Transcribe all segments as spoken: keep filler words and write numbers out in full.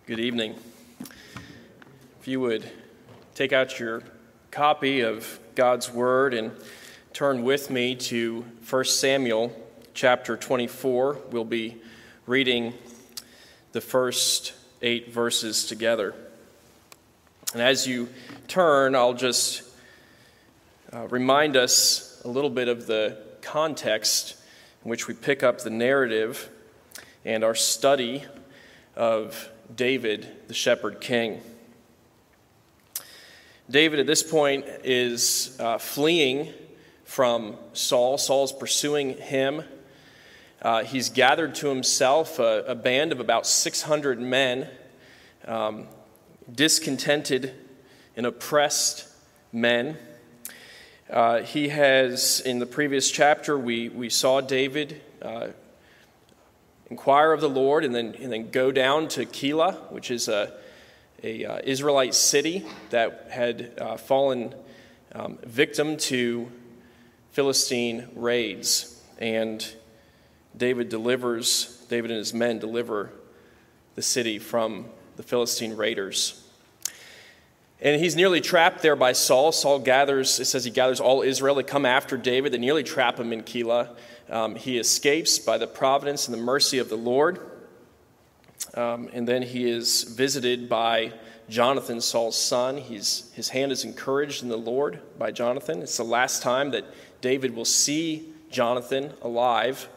Good evening. If you would take out your copy of God's Word and turn with me to First Samuel chapter twenty-four, we'll be reading the first eight verses together. And as you turn, I'll just uh, remind us a little bit of the context in which we pick up the narrative and our study of David, the shepherd king. David at this point is uh, fleeing from Saul. Saul's pursuing him. Uh, he's gathered to himself a, a band of about six hundred men, um, discontented and oppressed men. Uh, he has, in the previous chapter, we, we saw David uh, inquire of the Lord and then and then go down to Keilah, which is a, a uh, Israelite city that had uh, fallen um, victim to Philistine raids. And David delivers, David and his men deliver the city from the Philistine raiders. And he's nearly trapped there by Saul. Saul gathers, it says he gathers all Israel to come after David. They nearly trap him in Keilah. Um, he escapes by the providence and the mercy of the Lord. Um, and then he is visited by Jonathan, Saul's son. He's, his hand is encouraged in the Lord by Jonathan. It's the last time that David will see Jonathan alive.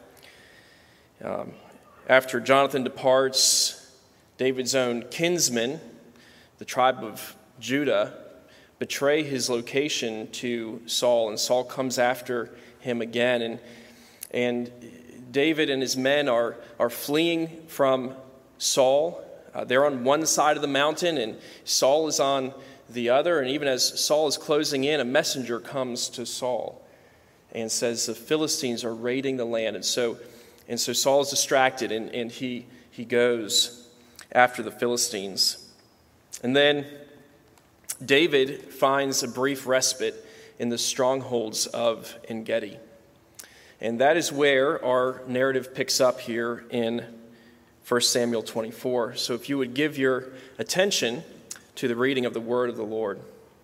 Um, after Jonathan departs, David's own kinsmen, the tribe of Judah, betray his location to Saul, and Saul comes after him again. And And David and his men are, are fleeing from Saul. Uh, they're on one side of the mountain, and Saul is on the other. And even as Saul is closing in, a messenger comes to Saul and says the Philistines are raiding the land. And so, and so Saul is distracted, and, and he, he goes after the Philistines. And then David finds a brief respite in the strongholds of En-Gedi. And that is where our narrative picks up here in First Samuel twenty-four. So if you would give your attention to the reading of the word of the Lord.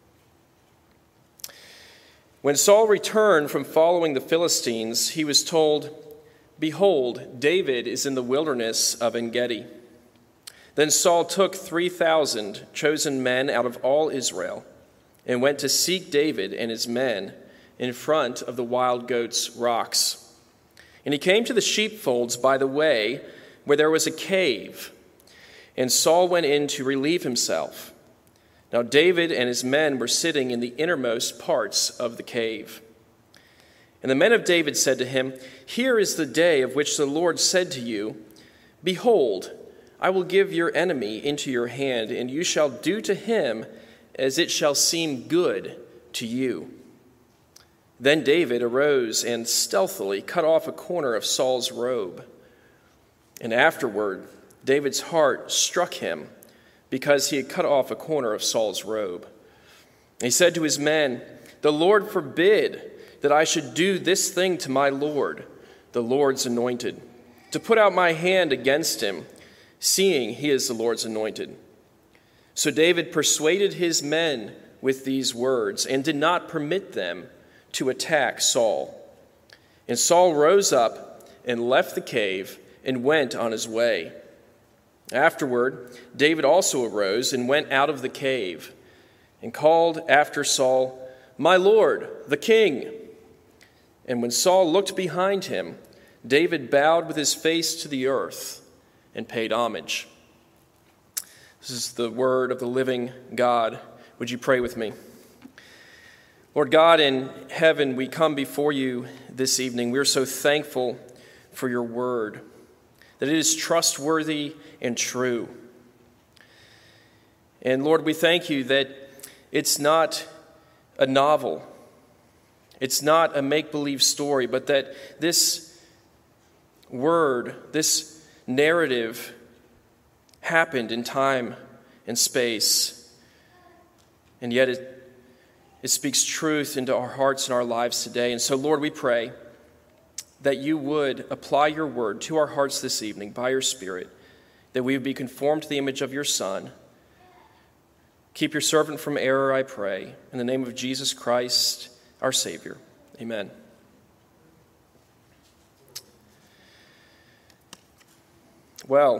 When Saul returned from following the Philistines, he was told, "Behold, David is in the wilderness of En-Gedi." Then Saul took three thousand chosen men out of all Israel and went to seek David and his men in front of the wild goats' rocks. And he came to the sheepfolds by the way where there was a cave, and Saul went in to relieve himself. Now David and his men were sitting in the innermost parts of the cave. And the men of David said to him, "Here is the day of which the Lord said to you, 'Behold, I will give your enemy into your hand, and you shall do to him as it shall seem good to you.' Then David arose and stealthily cut off a corner of Saul's robe. And afterward, David's heart struck him because he had cut off a corner of Saul's robe. He said to his men, 'The Lord forbid that I should do this thing to my Lord, the Lord's anointed, to put out my hand against him, seeing he is the Lord's anointed.' So David persuaded his men with these words and did not permit them to attack Saul. And Saul rose up and left the cave and went on his way. Afterward, David also arose and went out of the cave and called after Saul, 'My Lord, the king.' And when Saul looked behind him, David bowed with his face to the earth and paid homage." This is the word of the living God. Would you pray with me? Lord God, in heaven, we come before you this evening. We are so thankful for your word, that it is trustworthy and true. And Lord, we thank you that it's not a novel. It's not a make-believe story, but that this word, this narrative happened in time and space. And yet it It speaks truth into our hearts and our lives today. And so, Lord, we pray that you would apply your word to our hearts this evening by your Spirit, that we would be conformed to the image of your Son. Keep your servant from error, I pray. In the name of Jesus Christ, our Savior. Amen. Well,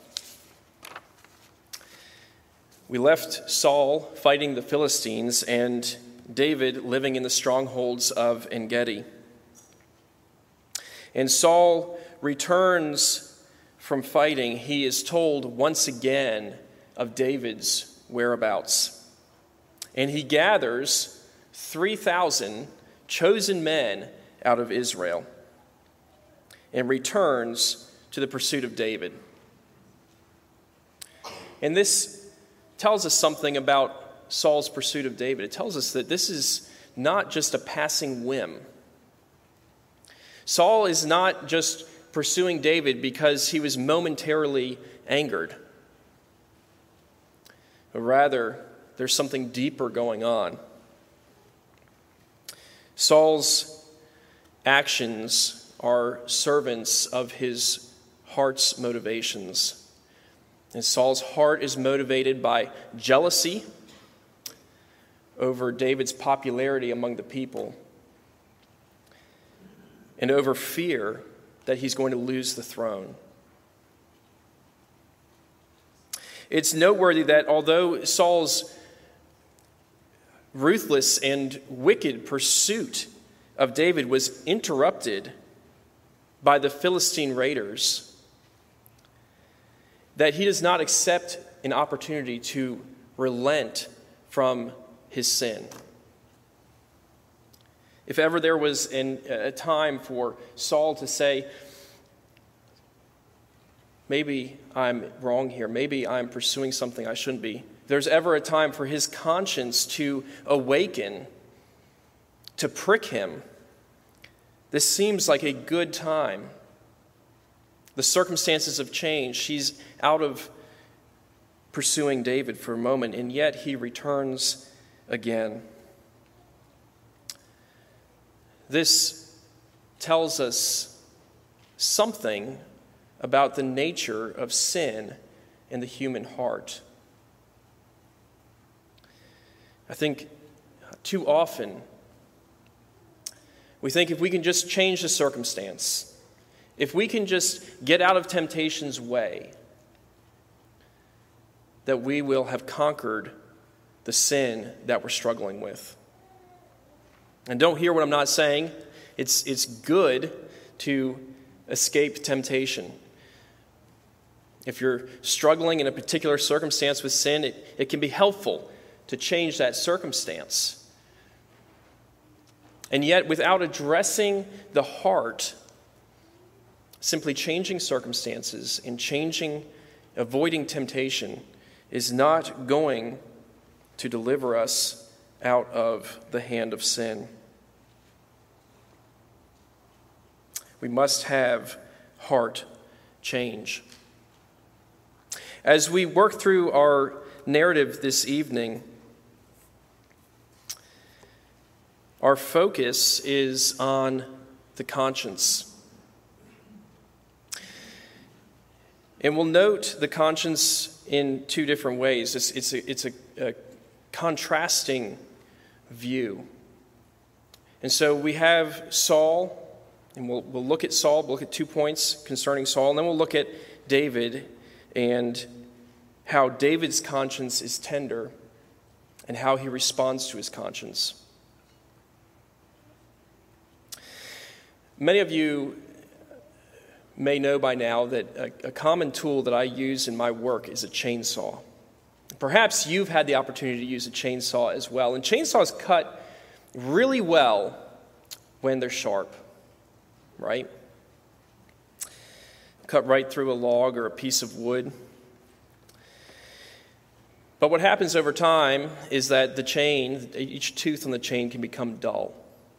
we left Saul fighting the Philistines and David living in the strongholds of En-Gedi. And Saul returns from fighting. He is told once again of David's whereabouts. And he gathers three thousand chosen men out of Israel and returns to the pursuit of David. And this tells us something about Saul's pursuit of David. It tells us that this is not just a passing whim. Saul is not just pursuing David because he was momentarily angered. But rather, there's something deeper going on. Saul's actions are servants of his heart's motivations. And Saul's heart is motivated by jealousy over David's popularity among the people and over fear that he's going to lose the throne. It's noteworthy that although Saul's ruthless and wicked pursuit of David was interrupted by the Philistine raiders, that he does not accept an opportunity to relent from his sin. If ever there was an, a time for Saul to say, maybe I'm wrong here, maybe I'm pursuing something I shouldn't be, if there's ever a time for his conscience to awaken, to prick him, this seems like a good time. The circumstances have changed. He's out of pursuing David for a moment, and yet he returns again. This tells us something about the nature of sin in the human heart. I think too often we think if we can just change the circumstance, if we can just get out of temptation's way, that we will have conquered the sin that we're struggling with. And don't hear what I'm not saying. It's, it's good to escape temptation. If you're struggling in a particular circumstance with sin, it, it can be helpful to change that circumstance. And yet, without addressing the heart, simply changing circumstances and changing, avoiding temptation is not going to deliver us out of the hand of sin. We must have heart change. As we work through our narrative this evening, our focus is on the conscience. And we'll note the conscience in two different ways. It's, it's, a, it's a, a contrasting view. And so we have Saul, and we'll, we'll look at Saul, we'll look at two points concerning Saul, and then we'll look at David and how David's conscience is tender and how he responds to his conscience. Many of you may know by now that a, a common tool that I use in my work is a chainsaw. Perhaps you've had the opportunity to use a chainsaw as well. And chainsaws cut really well when they're sharp, right? Cut right through a log or a piece of wood. But what happens over time is that the chain, each tooth on the chain can become dull.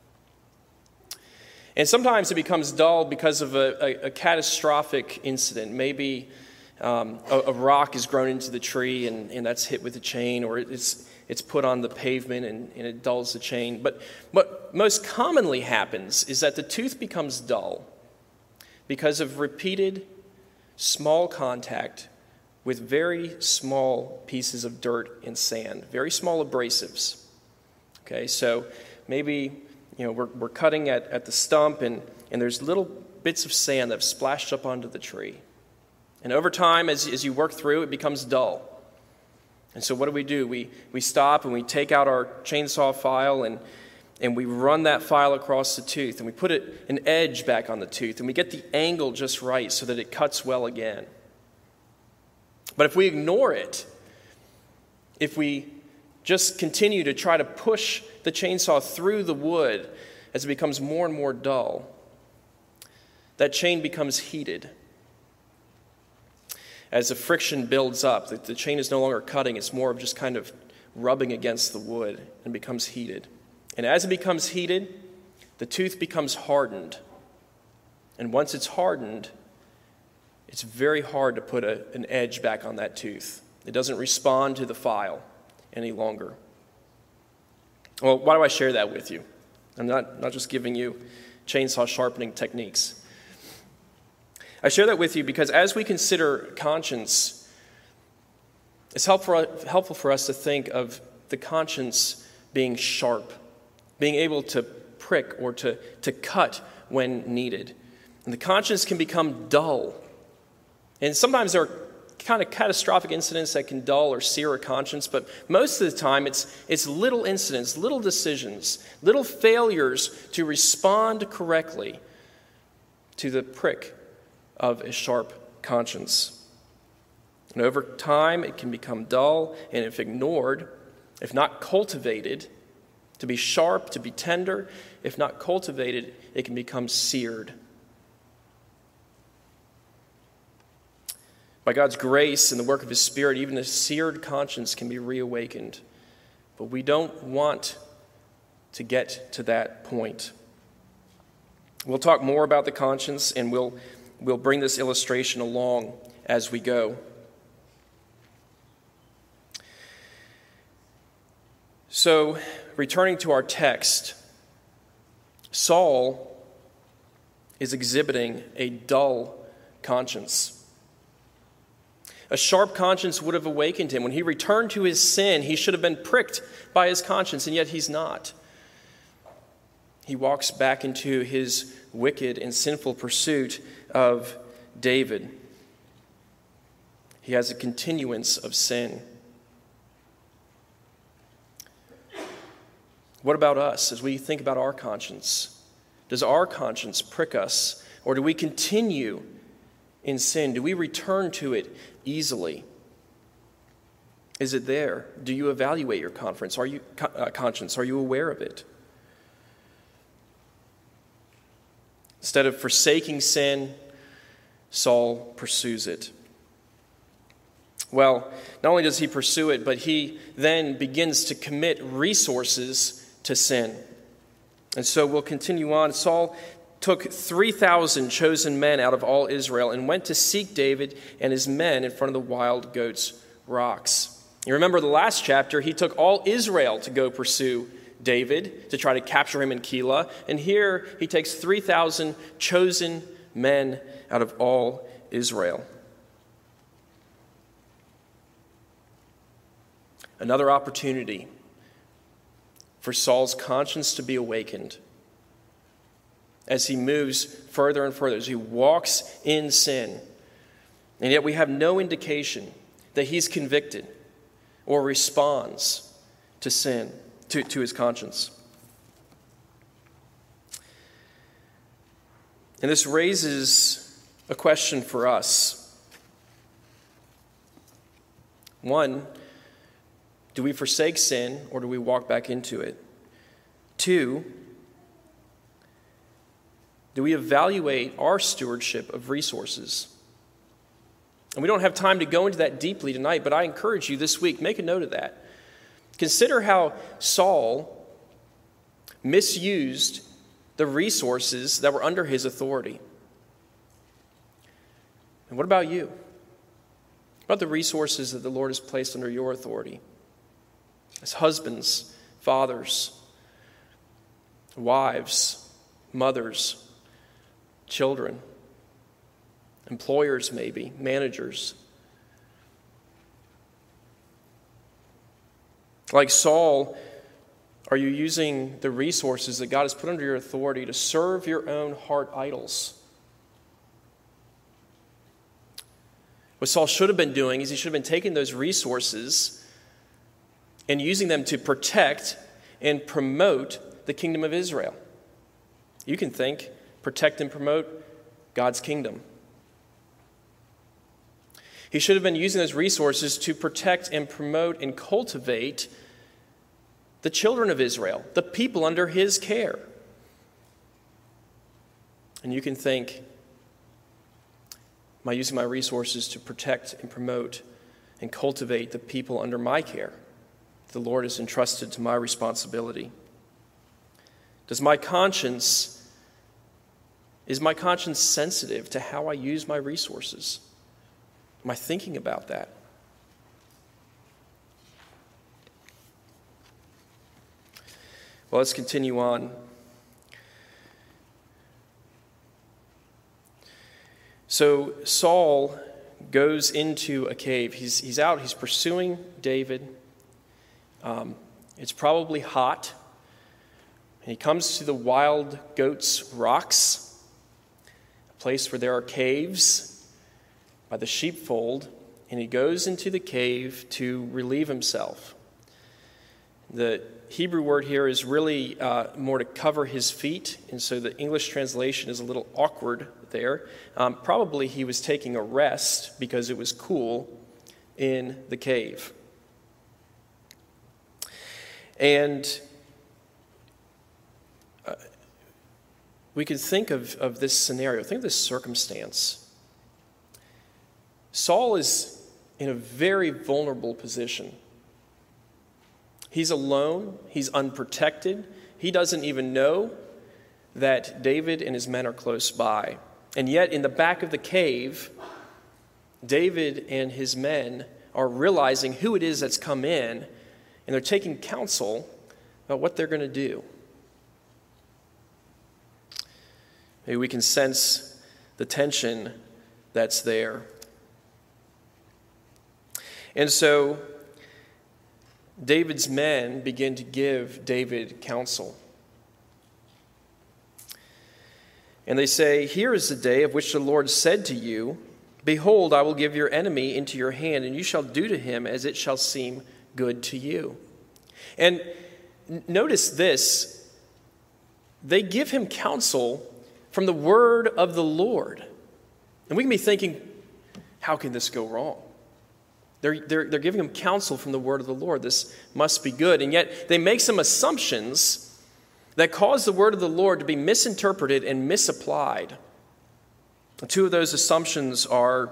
And sometimes it becomes dull because of a, a, a catastrophic incident. Maybe um, a, a rock is grown into the tree and, and that's hit with a chain, or it's it's put on the pavement and, and it dulls the chain. But what most commonly happens is that the tooth becomes dull because of repeated small contact with very small pieces of dirt and sand, very small abrasives. Okay, so maybe, you know, we're, we're cutting at, at the stump and, and there's little bits of sand that have splashed up onto the tree. And over time, as, as you work through, it becomes dull. And so what do we do? We, we stop and we take out our chainsaw file and, and we run that file across the tooth and we put it, an edge back on the tooth and we get the angle just right so that it cuts well again. But if we ignore it, if we just continue to try to push the chainsaw through the wood as it becomes more and more dull, that chain becomes heated. As the friction builds up, the, the chain is no longer cutting, it's more of just kind of rubbing against the wood and becomes heated. And as it becomes heated, the tooth becomes hardened. And once it's hardened, it's very hard to put a, an edge back on that tooth. It doesn't respond to the file any longer. Well, why do I share that with you? I'm not, not just giving you chainsaw sharpening techniques. I share that with you because as we consider conscience, it's helpful, helpful for us to think of the conscience being sharp, being able to prick or to, to cut when needed. And the conscience can become dull. And sometimes there are kind of catastrophic incidents that can dull or sear a conscience, but most of the time it's, it's little incidents, little decisions, little failures to respond correctly to the prick of a sharp conscience. And over time, it can become dull, and if ignored, if not cultivated, to be sharp, to be tender, if not cultivated, it can become seared. By God's grace and the work of His Spirit, even a seared conscience can be reawakened. But we don't want to get to that point. We'll talk more about the conscience, and we'll We'll bring this illustration along as we go. So, returning to our text, Saul is exhibiting a dull conscience. A sharp conscience would have awakened him. When he returned to his sin, he should have been pricked by his conscience, and yet he's not. He walks back into his wicked and sinful pursuit of David. He has a continuance of sin. What about us as we think about our conscience? Does our conscience prick us, or do we continue in sin? Do we return to it easily? Is it there? Do you evaluate your conscience? Are you uh, conscience? Are you aware of it? Instead of forsaking sin, Saul pursues it. Well, not only does he pursue it, but he then begins to commit resources to sin. And so we'll continue on. Saul took three thousand chosen men out of all Israel and went to seek David and his men in front of the wild goats' rocks. You remember the last chapter, he took all Israel to go pursue David, to try to capture him in Keilah. And here he takes three thousand chosen men out of all Israel. Another opportunity for Saul's conscience to be awakened as he moves further and further, as he walks in sin. And yet we have no indication that he's convicted or responds to sin, to, to his conscience. And this raises a question for us. One, do we forsake sin or do we walk back into it? Two, do we evaluate our stewardship of resources? And we don't have time to go into that deeply tonight, but I encourage you this week, make a note of that. Consider how Saul misused the resources that were under his authority. And what about you? What about the resources that the Lord has placed under your authority? As husbands, fathers, wives, mothers, children, employers maybe, managers. Like Saul, are you using the resources that God has put under your authority to serve your own heart idols? What Saul should have been doing is he should have been taking those resources and using them to protect and promote the kingdom of Israel. You can think, protect and promote God's kingdom. He should have been using those resources to protect and promote and cultivate the children of Israel, the people under his care. And you can think, am I using my resources to protect and promote and cultivate the people under my care? The Lord has entrusted to my responsibility. Does my conscience, is my conscience sensitive to how I use my resources? Am I thinking about that? Well, let's continue on. So Saul goes into a cave. He's, he's out, he's pursuing David. Um, it's probably hot. And he comes to the Wild Goats Rocks, a place where there are caves by the sheepfold, and he goes into the cave to relieve himself. The Hebrew word here is really uh, more to cover his feet, and so the English translation is a little awkward there. Um, probably he was taking a rest because it was cool in the cave. And uh, we could think of, of this scenario, think of this circumstance. Saul is in a very vulnerable position. He's alone. He's unprotected. He doesn't even know that David and his men are close by. And yet, in the back of the cave, David and his men are realizing who it is that's come in, and they're taking counsel about what they're going to do. Maybe we can sense the tension that's there. And so David's men begin to give David counsel. And they say, "Here is the day of which the Lord said to you, behold, I will give your enemy into your hand, and you shall do to him as it shall seem good to you." And notice this, they give him counsel from the word of the Lord. And we can be thinking, how can this go wrong? They're, they're, they're giving him counsel from the word of the Lord. This must be good. And yet they make some assumptions that cause the word of the Lord to be misinterpreted and misapplied. And two of those assumptions are,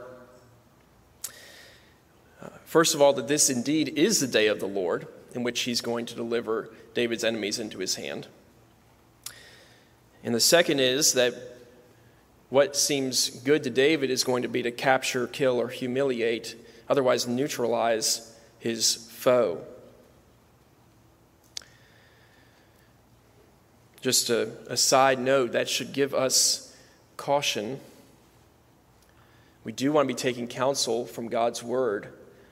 uh, first of all, that this indeed is the day of the Lord in which he's going to deliver David's enemies into his hand. And the second is that what seems good to David is going to be to capture, kill, or humiliate, otherwise neutralize his foe. Just a, a side note, that should give us caution. We do want to be taking counsel from God's word.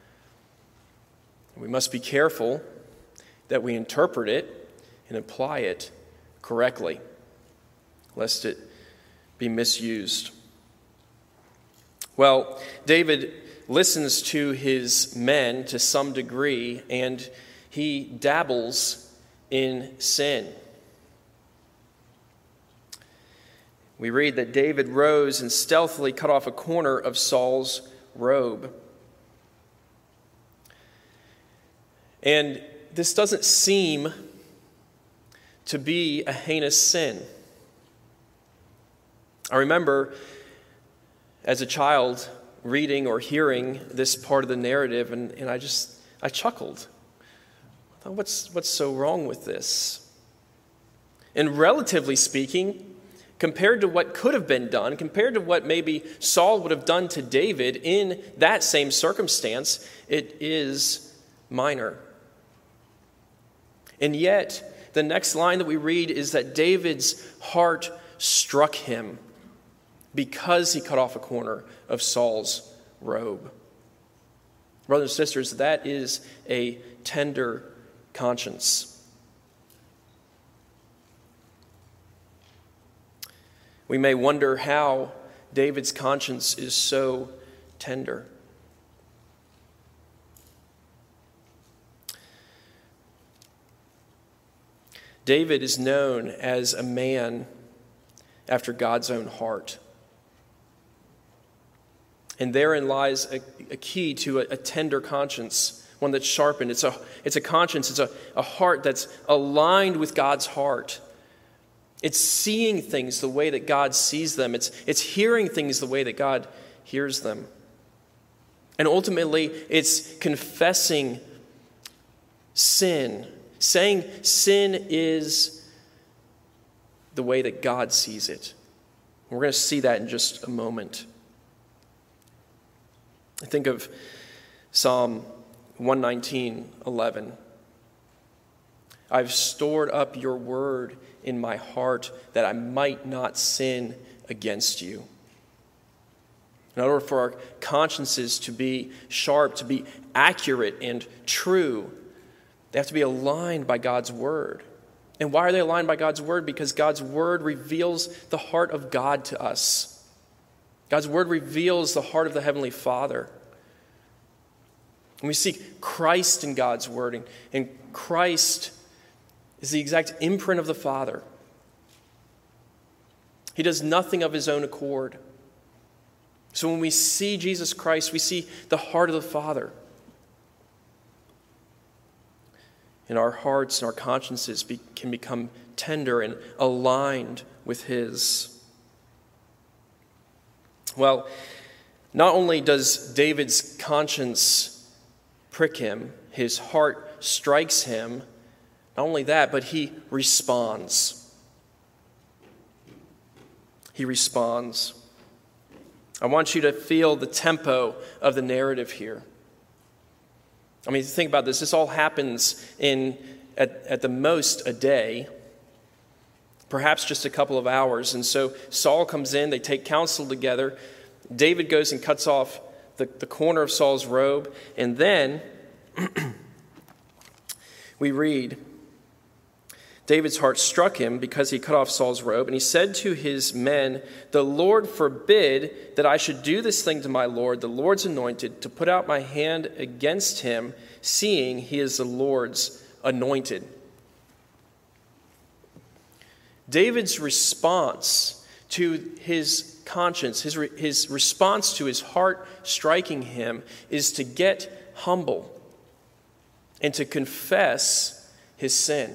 We must be careful that we interpret it and apply it correctly, lest it be misused. Well, David listens to his men to some degree, and he dabbles in sin. We read that David rose and stealthily cut off a corner of Saul's robe. And this doesn't seem to be a heinous sin. I remember as a child reading or hearing this part of the narrative, and, and I just, I chuckled. I thought, what's, what's so wrong with this? And relatively speaking, compared to what could have been done, compared to what maybe Saul would have done to David in that same circumstance, it is minor. And yet, the next line that we read is that David's heart struck him because he cut off a corner of Saul's robe. Brothers and sisters, that is a tender conscience. We may wonder how David's conscience is so tender. David is known as a man after God's own heart. And therein lies a, a key to a, a tender conscience, one that's sharpened. It's a, it's a conscience, it's a, a heart that's aligned with God's heart. It's seeing things the way that God sees them. It's, it's hearing things the way that God hears them. And ultimately, it's confessing sin, saying sin is the way that God sees it. We're going to see that in just a moment. I think of Psalm one nineteen, eleven. I've stored up your word in my heart that I might not sin against you. In order for our consciences to be sharp, to be accurate and true, they have to be aligned by God's word. And why are they aligned by God's word? Because God's word reveals the heart of God to us. God's word reveals the heart of the Heavenly Father. And we see Christ in God's word, and, and Christ is the exact imprint of the Father. He does nothing of his own accord. So when we see Jesus Christ, we see the heart of the Father. And our hearts and our consciences be, can become tender and aligned with his. Well, not only does David's conscience prick him, his heart strikes him, not only that, but he responds. He responds. I want you to feel the tempo of the narrative here. I mean, think about this. This all happens in, at, at the most, a day, perhaps just a couple of hours. And so Saul comes in, they take counsel together. David goes and cuts off the, the corner of Saul's robe. And then we read, David's heart struck him because he cut off Saul's robe, and he said to his men, the Lord forbid that I should do this thing to my Lord, the Lord's anointed, to put out my hand against him, seeing he is the Lord's anointed. David's response to his conscience, his, re- his response to his heart striking him, is to get humble and to confess his sin.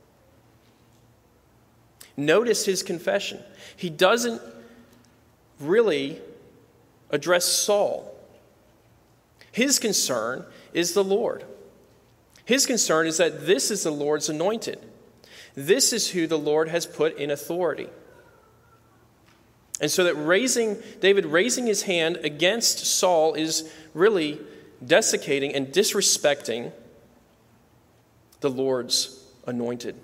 Notice his confession. He doesn't really address Saul. His concern is the Lord. His concern is that this is the Lord's anointed. This is who the Lord has put in authority. And so that raising David raising his hand against Saul is really desiccating and disrespecting the Lord's anointed.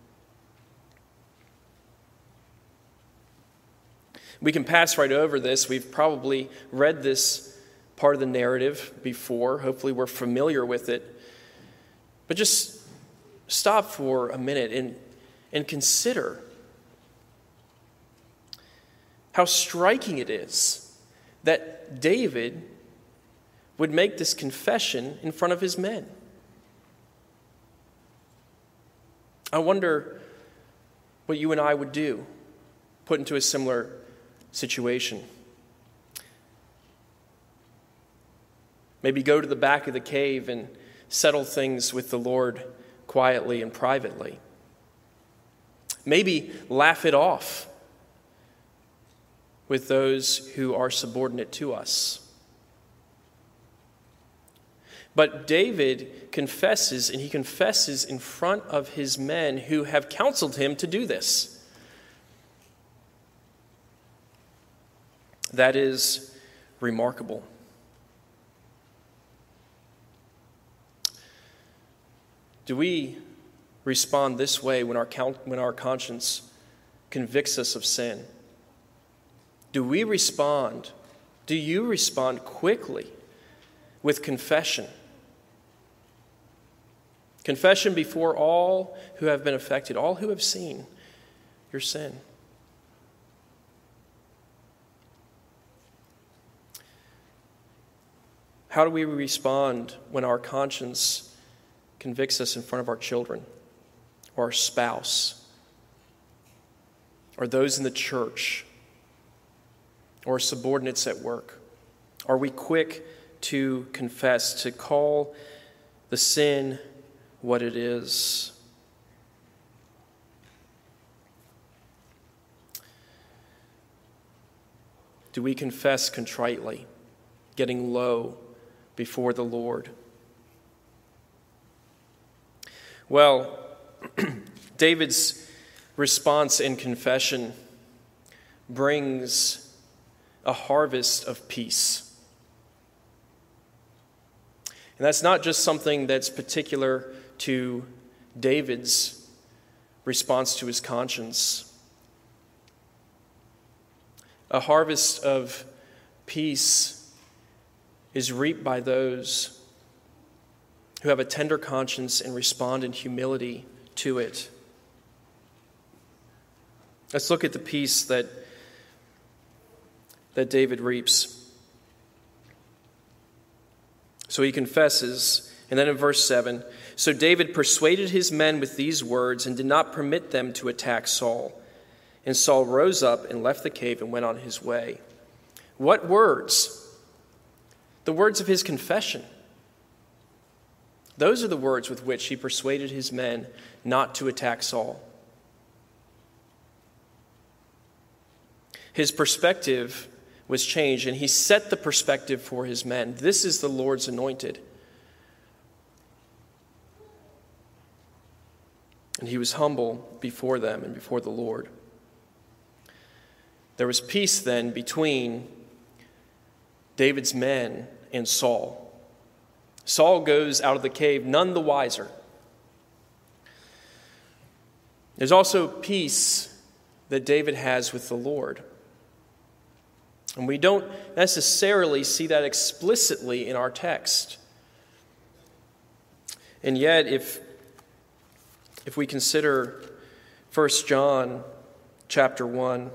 We can pass right over this. We've probably read this part of the narrative before. Hopefully we're familiar with it. But just stop for a minute and, and consider how striking it is that David would make this confession in front of his men. I wonder what you and I would do, put into a similar situation. Maybe go to the back of the cave and settle things with the Lord quietly and privately. Maybe laugh it off with those who are subordinate to us. But David confesses, and he confesses in front of his men who have counseled him to do this. That is remarkable. Do we respond this way when our when our conscience convicts us of sin? Do we respond, do you respond quickly with confession? Confession before all who have been affected, all who have seen your sin. How do we respond when our conscience convicts us in front of our children, or our spouse, or those in the church, or subordinates at work? Are we quick to confess, to call the sin what it is? Do we confess contritely, getting low before the Lord? Well, David's response in confession brings a harvest of peace. And that's not just something that's particular to David's response to his conscience. A harvest of peace is reaped by those who have a tender conscience and respond in humility to it. Let's look at the peace that, that David reaps. So he confesses, and then in verse seven, so David persuaded his men with these words and did not permit them to attack Saul. And Saul rose up and left the cave and went on his way. What words? The words of his confession. Those are the words with which he persuaded his men not to attack Saul. His perspective was changed, and he set the perspective for his men. This is the Lord's anointed. And he was humble before them and before the Lord. There was peace then between David's men and Saul. Saul goes out of the cave none the wiser. There's also peace that David has with the Lord. And we don't necessarily see that explicitly in our text. And yet, if, if we consider First John chapter one,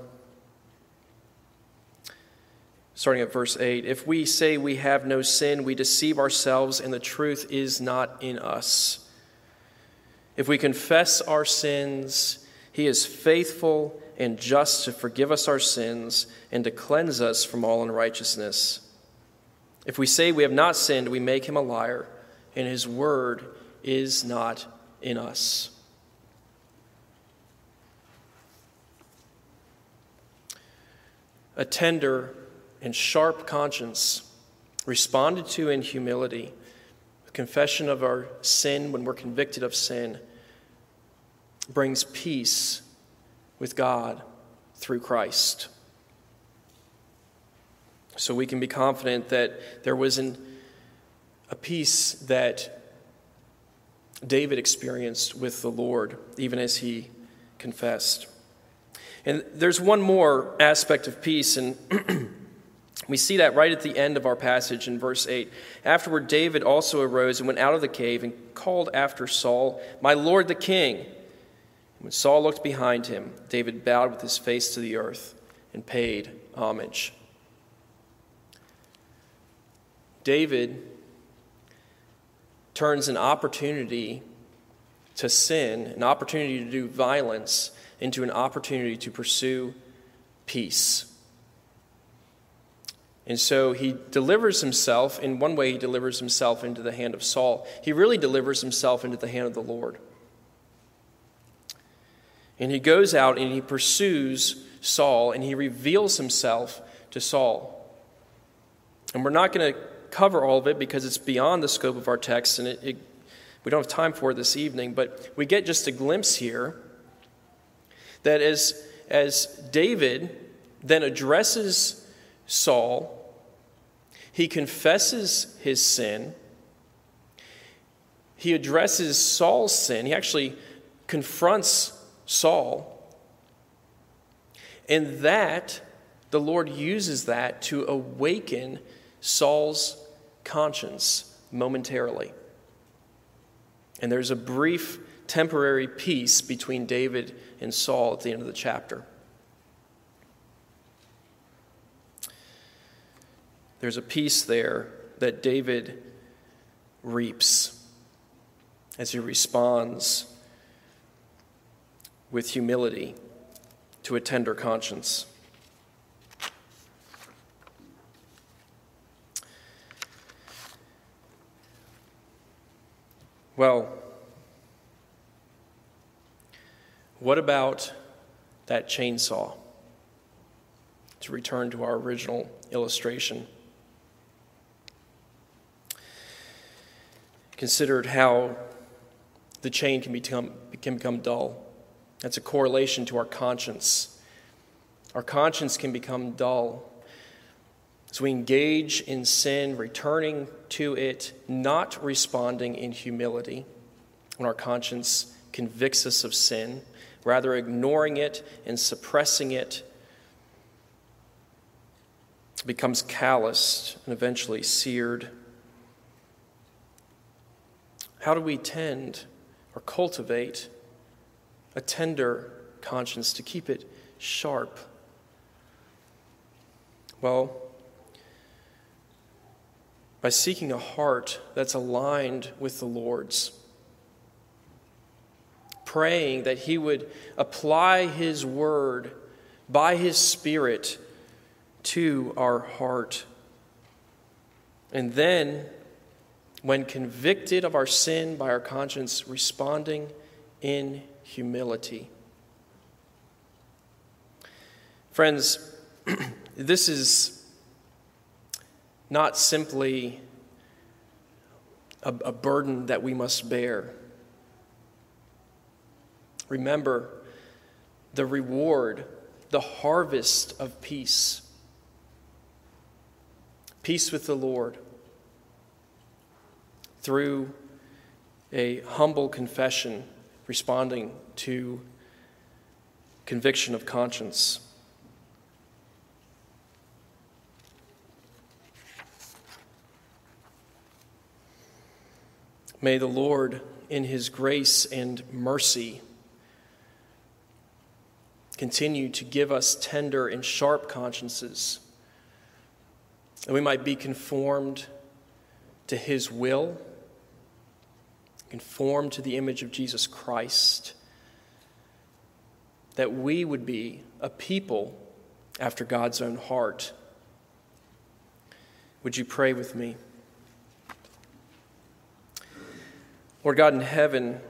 starting at verse eight, if we say we have no sin, we deceive ourselves and the truth is not in us. If we confess our sins, he is faithful and just to forgive us our sins and to cleanse us from all unrighteousness. If we say we have not sinned, we make him a liar, and his word is not in us. A tender and sharp conscience, responded to in humility, a confession of our sin when we're convicted of sin, brings peace with God through Christ. So we can be confident that there was an, a peace that David experienced with the Lord, even as he confessed. And there's one more aspect of peace, and we see that right at the end of our passage in verse eight. Afterward, David also arose and went out of the cave and called after Saul, "My lord the king." When Saul looked behind him, David bowed with his face to the earth and paid homage. David turns an opportunity to sin, an opportunity to do violence, into an opportunity to pursue peace. And so he delivers himself, in one way he delivers himself into the hand of Saul. He really delivers himself into the hand of the Lord. And he goes out and he pursues Saul and he reveals himself to Saul. And we're not going to cover all of it because it's beyond the scope of our text and it, it, we don't have time for it this evening, but we get just a glimpse here that as, as David then addresses Saul, he confesses his sin, he addresses Saul's sin, he actually confronts Saul, and that the Lord uses that to awaken Saul's conscience momentarily. And there's a brief temporary peace between David and Saul at the end of the chapter. There's a peace there that David reaps as he responds with humility to a tender conscience. Well, what about that chainsaw? To return to our original illustration. Considered how the chain can become, can become dull. That's a correlation to our conscience. Our conscience can become dull as we engage in sin, returning to it, not responding in humility when our conscience convicts us of sin, rather ignoring it and suppressing it, becomes calloused and eventually seared. How do we tend or cultivate a tender conscience to keep it sharp? Well, by seeking a heart that's aligned with the Lord's, praying that He would apply His word by His Spirit to our heart. And then, when convicted of our sin by our conscience, responding in humility. Friends, this is not simply a, a burden that we must bear. Remember the reward, the harvest of peace. Peace with the Lord through a humble confession responding to conviction of conscience. May the Lord, in His grace and mercy, continue to give us tender and sharp consciences, that we might be conformed to His will, conformed to the image of Jesus Christ, that we would be a people after God's own heart. Would you pray with me? Lord God in heaven,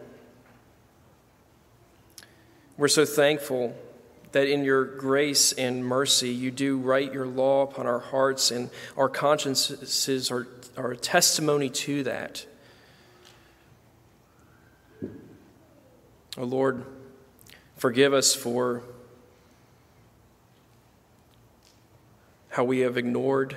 we're so thankful that in your grace and mercy you do write your law upon our hearts, and our consciences are, are a testimony to that. Oh Lord, forgive us for how we have ignored,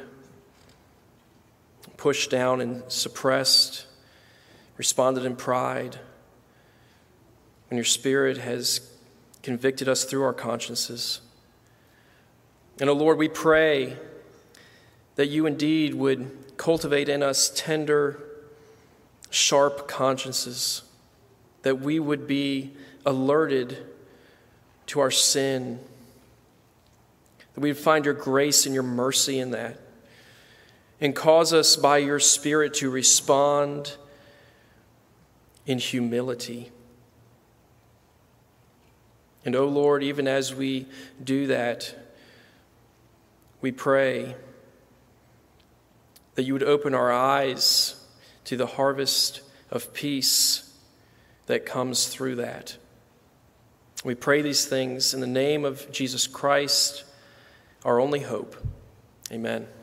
pushed down, and suppressed, responded in pride, when your Spirit has convicted us through our consciences. And, oh Lord, we pray that you indeed would cultivate in us tender, sharp consciences, that we would be alerted to our sin, that we would find your grace and your mercy in that, and cause us by your Spirit to respond in humility. And, oh Lord, even as we do that, we pray that you would open our eyes to the harvest of peace that comes through that. We pray these things in the name of Jesus Christ, our only hope. Amen.